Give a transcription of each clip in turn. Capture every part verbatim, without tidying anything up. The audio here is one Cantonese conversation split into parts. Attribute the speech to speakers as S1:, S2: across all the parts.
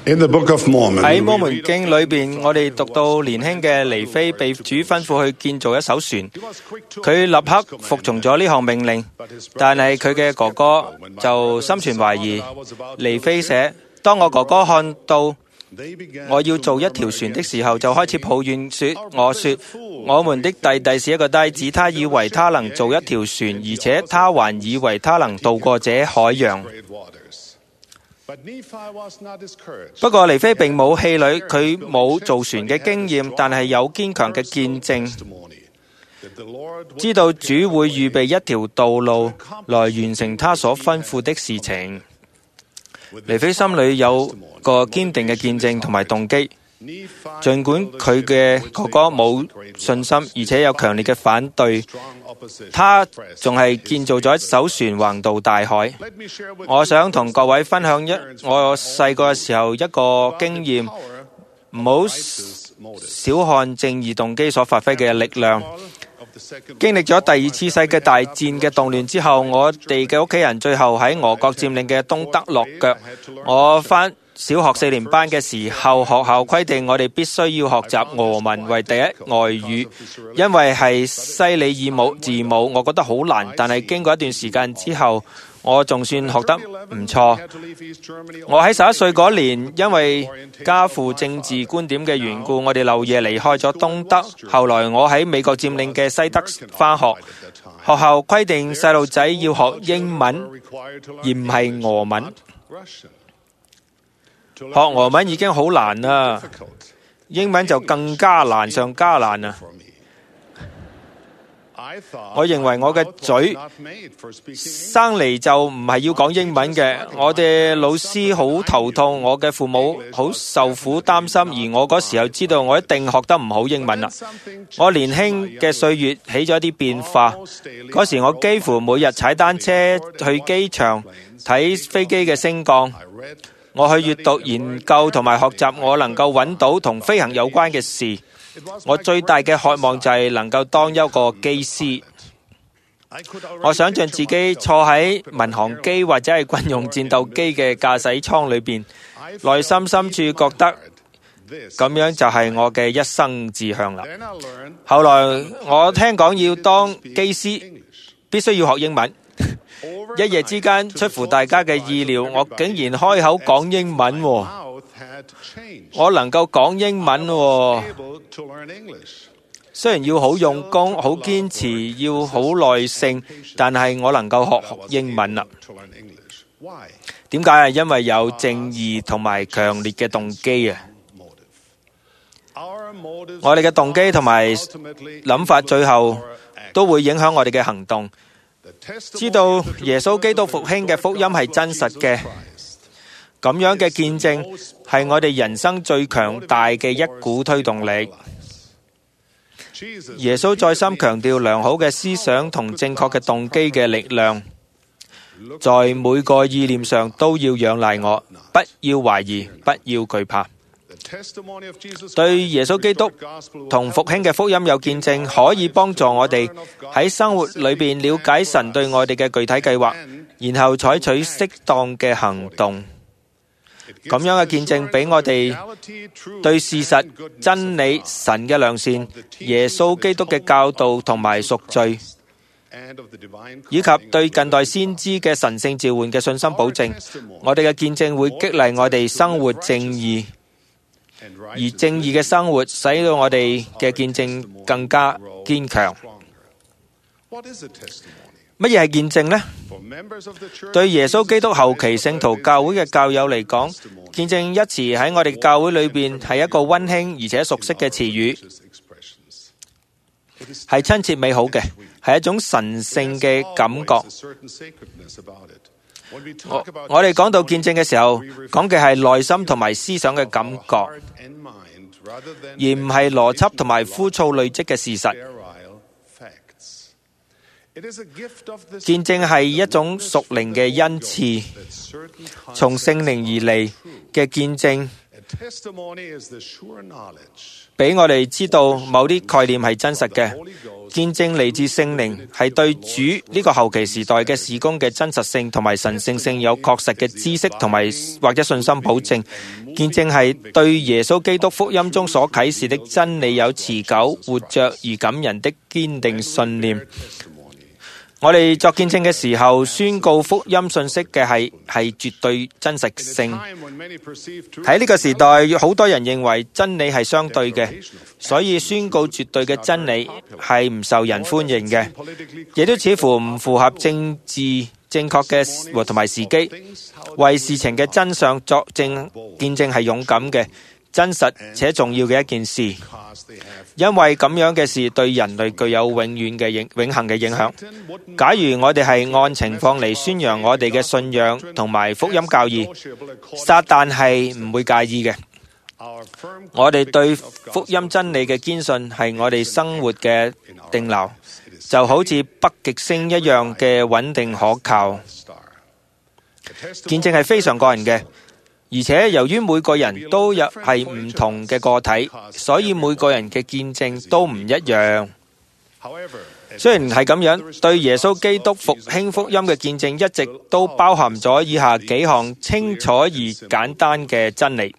S1: In the Book of Mormon,
S2: 喺摩門經裏邊，我哋讀到年輕嘅尼非被主吩咐去建造一艘船，佢立刻服從咗呢項命令，但係佢嘅哥哥就心存懷疑。尼非寫：當我哥哥看到我要做一條船的時候，就開始抱怨說：我說我們的弟弟是一個呆子，他以為他能做一條船，而且他還以為他能渡過這海洋。不過尼非並冇氣餒，佢冇造船嘅經驗，但係有堅強嘅見證，知道主會預備一條道路來完成他所吩咐的事情。尼非心裏有個堅定嘅見證同埋動機，儘管佢嘅哥哥冇信心，而且有強烈嘅反對，他仲係建造咗一艘船橫渡大海。我想同各位分享一我細個嘅時候一個經驗，唔好小看正義動機所發揮嘅力量。經歷咗第二次世界大戰嘅動亂之後，我哋嘅屋企人最後喺俄國佔領嘅東德落腳。我返小學四年班嘅時候，學校規定我哋必須要學習俄文為第一外語，因為係西里爾姆字母，我覺得好難。但係經過一段時間之後，我仲算學得唔錯。我喺十一歲嗰年，因為家父政治觀點嘅緣故，我哋漏夜離開咗東德。後來我喺美國佔領嘅西德返學，學校規定細路仔要學英文，而唔係俄文。學俄文已經好難啦，英文就更加難上加難啦。我認為我嘅嘴生嚟就唔係要講英文嘅。我哋老師好頭痛，我嘅父母好受苦擔心，而我嗰時候知道我一定學得唔好英文啦。我年輕嘅歲月起咗一啲變化，嗰時我幾乎每日踩單車去機場睇飛機嘅升降。我去閱讀、研究同埋學習我能夠揾到同飛行有關嘅事。我最大嘅渴望就係能夠當一個機師。我想象自己坐喺民航機或者係軍用戰鬥機嘅駕駛艙裏邊，內心深處覺得咁樣就係我嘅一生志向啦。後來我聽講要當機師必須要學英文。一夜之間，出乎大家嘅意料，我竟然開口講英文喎！我能夠講英文喎，雖然要好用功、好堅持、要好耐性，但係我能夠學英文啦。點解啊？因為有正義同埋強烈嘅動機啊！我哋嘅動機同埋諗法，最後都會影響我哋嘅行動。知道耶穌基督復興嘅福音係真實嘅，咁樣嘅見證係我哋人生最強大嘅一股推動力。耶穌再三強調良好嘅思想同正確嘅動機嘅力量，在每個意念上都要仰賴我，不要懷疑，不要懼怕。對耶穌基督同復興嘅福音有見證，可以幫助我哋喺生活裏邊了解神對我哋嘅具體計劃，然後採取適當嘅行動。咁樣嘅見證俾我哋對事實、真理、神嘅良善、耶穌基督嘅教導同埋贖罪，以及對近代先知嘅神聖召喚嘅信心保證。我哋嘅見證會激勵我哋生活正義，而正義嘅生活使到我哋嘅見證更加堅強。乜嘢係見證呢？對耶穌基督後期聖徒教會嘅教友嚟講，見證一詞喺我哋教會裏邊係一個溫馨而且熟悉嘅詞語，係親切美好嘅，係一種神聖嘅感覺。我我哋講到見證嘅時候，講嘅係內心同埋思想嘅感覺，而唔係邏輯同埋枯燥累積嘅事實。見證係一種屬靈嘅恩賜，從聖靈而嚟嘅見證， 俾我哋知道某啲概念係真實嘅。見證嚟自聖靈，係對主呢個後期時代嘅事工嘅真實性同埋神聖性有確實嘅知識同埋或者信心保證。見證係對耶穌基督福音中所啟示的真理有持久、活着而感人的堅定信念。我哋作見證嘅時候，宣告福音信息嘅係係絕對真實性。喺呢個時代，好多人認為真理係相對嘅，所以宣告絕對嘅真理係唔受人歡迎嘅，亦都似乎唔符合政治正確嘅和同埋時機。為事情嘅真相作證見證係勇敢嘅、真實且重要嘅一件事。因為咁樣嘅事對人類具有永遠嘅影永恆嘅影響。假如我哋係按情況嚟宣揚我哋嘅信仰同埋福音教義，撒旦係唔會介意嘅。我哋對福音真理嘅堅信係我哋生活嘅定錨，就好似北極星一樣嘅穩定可靠。見證係非常個人嘅。而且由於每個人都有係唔同嘅個體，所以每個人嘅見證都唔一樣。雖然係咁樣，對耶穌基督復興福音嘅見證一直都包含咗以下幾項清楚而簡單嘅真理：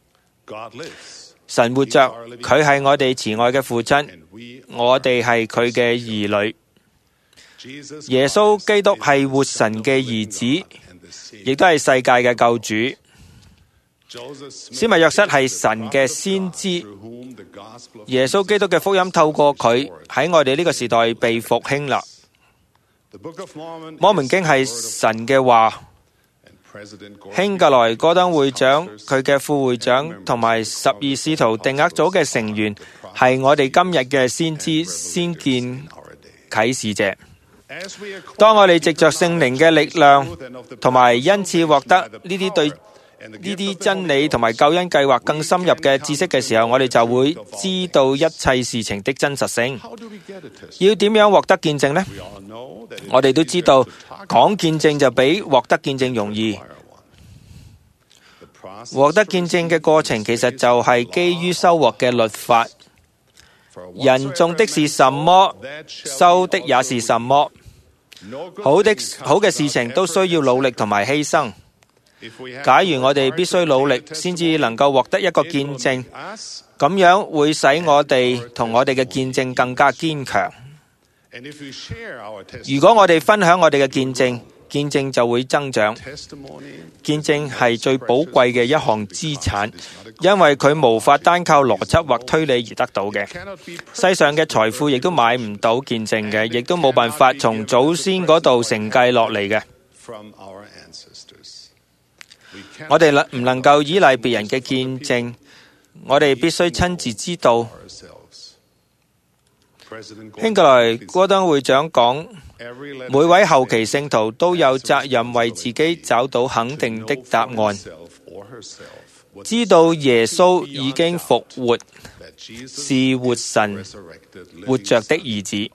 S2: 神活着，佢係我哋慈愛嘅父親，我哋係佢嘅兒女。耶穌基督係活神嘅兒子，亦都係世界嘅救主。施密約瑟係神嘅先知，耶穌基督嘅福音透過佢喺我哋呢個時代被復興啦。摩門經係神嘅話，興格萊戈登會長、佢嘅副會長同埋十二使徒定額組嘅成員係我哋今日嘅先知、先見啟示者。當我哋藉着聖靈嘅力量同埋恩賜獲得呢啲對呢啲真理同埋救恩計劃更深入嘅知識嘅時候，我哋就會知道一切事情的真實性。要點樣獲得見證呢？我哋都知道講見證就比獲得見證容易。獲得見證嘅過程其實就係基於收穫嘅律法。人種的是什麼，收的也是什麼。好的好嘅事情都需要努力同埋犧牲。假如我哋必須努力先至能夠獲得一個見證，咁樣會使我哋同我哋嘅見證更加堅強。如果我哋分享我哋嘅見證，見證就會增長。見證係最寶貴嘅一項資產，因為佢無法單靠邏輯或推理而得到嘅。世上嘅財富亦都買唔到見證嘅，亦都冇辦法從祖先嗰度承繼落嚟嘅。我哋唔能夠依賴別人嘅見證，我哋必須親自知道。興格萊戈登會長講，每位後期聖徒都有責任為自己找到肯定的答案，知道耶穌已經復活，是活神活着的兒子。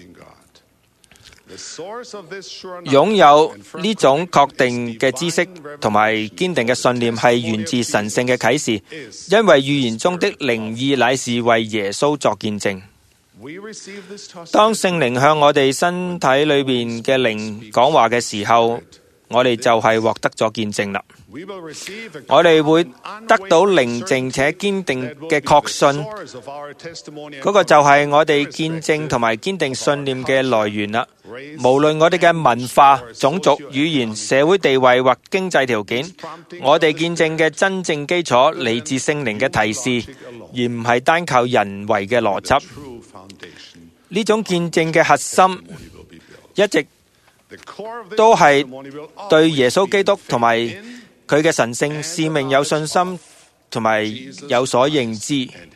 S2: 擁有呢種確定嘅知識同埋堅定嘅信念係源自神聖嘅啟示，因為預言中的靈意乃是為耶穌作見證。當聖靈向我哋身體裏面嘅靈講話嘅時候，我哋就係獲得咗見證啦。我哋會得到寧靜且堅定嘅確信，嗰個就係我哋見證同埋堅定信念嘅來源啦。無論我哋嘅文化、種族、語言、社會地位或經濟條件，我哋見證嘅真正基礎嚟自聖靈嘅提示，而唔係單靠人為嘅邏輯。呢種見證嘅核心一直都係對耶穌基督同埋佢嘅神聖使命有信心同埋有所認知。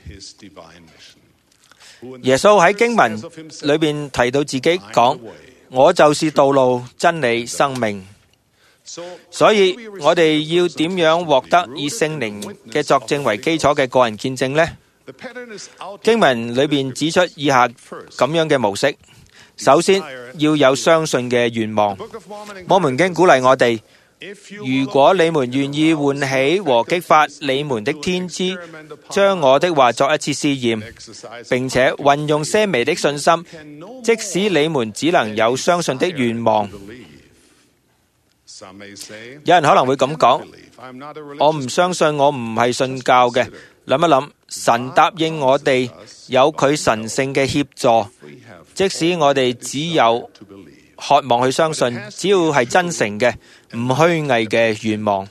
S2: 耶穌喺經文裏邊提到自己講：我就是道路、真理、生命。所以我哋要點樣獲得以聖靈嘅作證為基礎嘅個人見證呢？經文裏邊指出以下咁樣嘅模式。首先要有相信嘅願望。摩門經鼓勵我哋如果你們願意喚起和激發你們的天資，將我的話作一次試驗，並且運用些微的信心，即使你們只能有相信的願望。有人可能會咁講：我唔相信，我唔係信教嘅。諗一諗，神答應我哋有佢神聖嘅協助，即使我哋只有渴望去相信，只要係真誠嘅、唔虛偽嘅願望。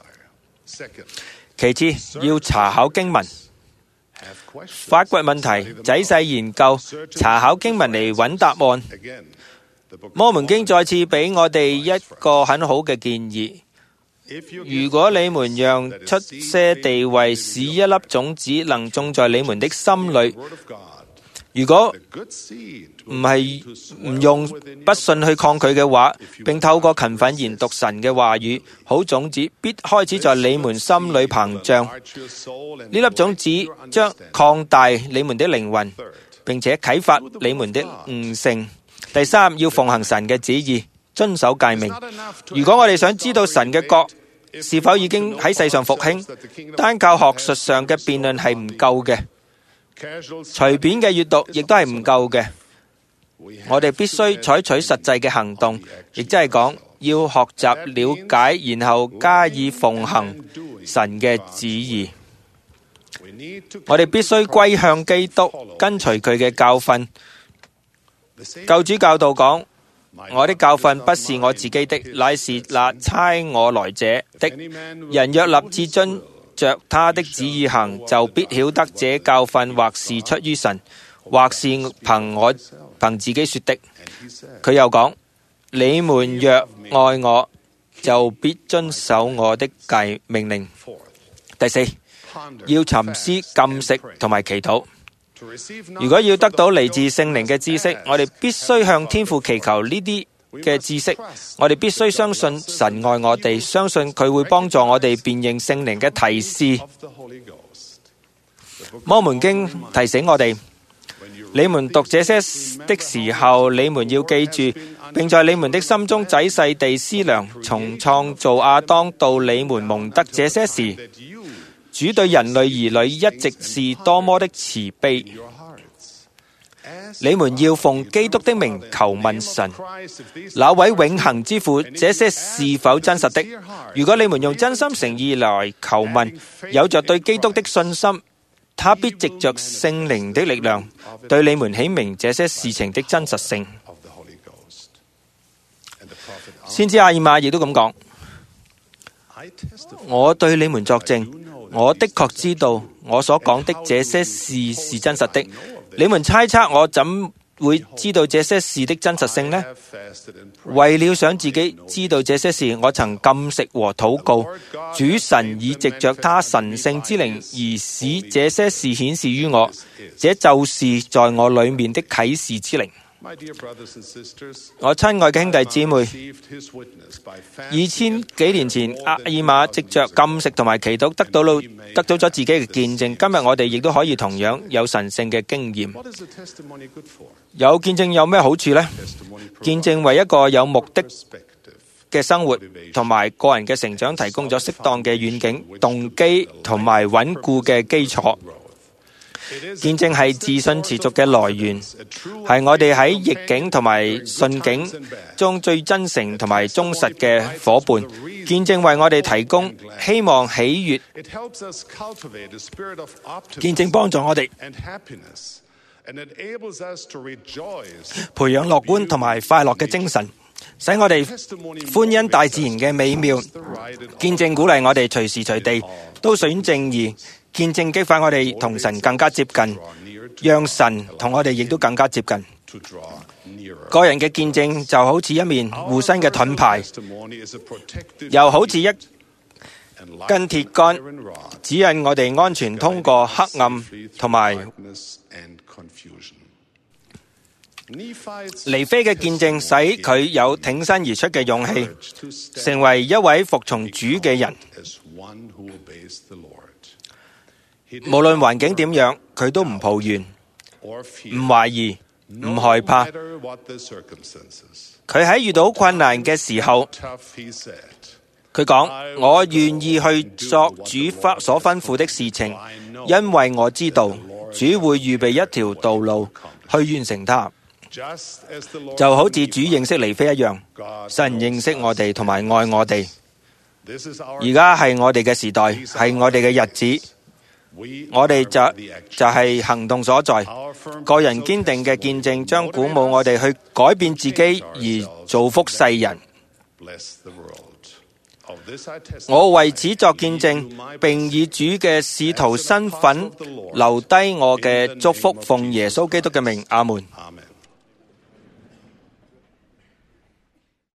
S2: 其次，要查考經文，發掘問題，仔細研究，查考經文嚟揾答案。摩門經再次俾我哋一個很好嘅建議：如果你們讓出些地位，使一粒種子能種在你們的心裏，如果唔係唔用不信去抗拒嘅話，並透過勤奮研讀神嘅話語，好種子必開始在你們心裏膨脹。呢粒種子將擴大你們的靈魂，並且啟發你們的悟性。第三，要奉行神嘅旨意，遵守誡命。如果我哋想知道神嘅國是否已經喺世上復興，單靠學術上嘅辯論係唔夠嘅，隨便嘅閱讀亦都係唔夠嘅。我哋必須採取實際嘅行動，亦即係講要學習了解，然後加以奉行神嘅旨意。我哋必須歸向基督，跟隨佢嘅教訓。救主教導講：我的教訓不是我自己的，乃是那差我來者的。人若立志遵着他的旨意行，就必曉得這教訓或是出於神，或是憑我憑自己說的。佢又講：你們若愛我，就必遵守我的誡命令。第四，要沉思、禁食同埋祈禱。如果要得到嚟自聖靈嘅知識，我哋必須向天父祈求呢啲嘅知識。我哋必須相信神愛我哋，相信佢會幫助我哋辨認聖靈嘅提示。摩門經提醒我哋：你們讀這些的時候，你們要記住，並在你們的心中仔細地思量，從創造亞當到你們蒙得這些時，主對人類兒女一直是多麼的慈悲。你們要奉基督的名求問神，那位永恆之父，這些是否真實的？如果你們用真心誠意來求問，有着對基督的信心，他必藉着聖靈的力量，對你們顯明這些事情的真實性。先知阿爾瑪亦都咁講：我對你們作證，我的確知道我所講的這些事是真實的。你們猜測我怎會知道這些事的真實性呢？為了想自己知道這些事，我曾禁食和禱告，主神已藉着他神聖之靈而使這些事顯示於我，這就是在我裏面的啟示之靈。我親愛嘅兄弟姊妹，二千幾年前，阿爾瑪藉着禁食同埋祈禱得到了得到咗自己嘅見證。今日我哋亦都可以同樣有神聖嘅經驗。有見證有咩好處呢？見證為一個有目的嘅生活同埋個人嘅成長提供咗適當嘅遠景、動機同埋穩固嘅基礎。見證係自信持續嘅來源，係我哋喺逆境同埋順境中最真誠同埋忠實嘅夥伴。見證為我哋提供希望、喜悅。見證幫助我哋培養樂觀同埋快樂嘅精神，使我哋歡欣大自然嘅美妙。見證鼓勵我哋隨時隨地都選正義。見證激發我哋同神更加接近，讓神同我哋亦都更加接近。個人嘅見證就好似一面護身嘅盾牌，又好似一根鐵桿，指引我哋安全通過黑暗同埋。尼非嘅見證使佢有挺身而出嘅勇氣，成為一位服從主嘅人。無論環境點樣，佢都唔抱怨、唔懷疑、唔害怕。佢喺遇到困難嘅時候， 佢講：我願意去作主所吩咐的事情，因為我知道主會預備一條道路去完成它。就好似主認識尼非一樣，神認識我哋同埋愛我哋。而家係我哋嘅時代，係我哋嘅日子。我哋就就係行動所在，個人堅定嘅見證將鼓舞我哋去改變自己而造福世人。我為此作見證，並以主嘅使徒身份留低我嘅祝福，奉耶穌基督嘅名，阿門。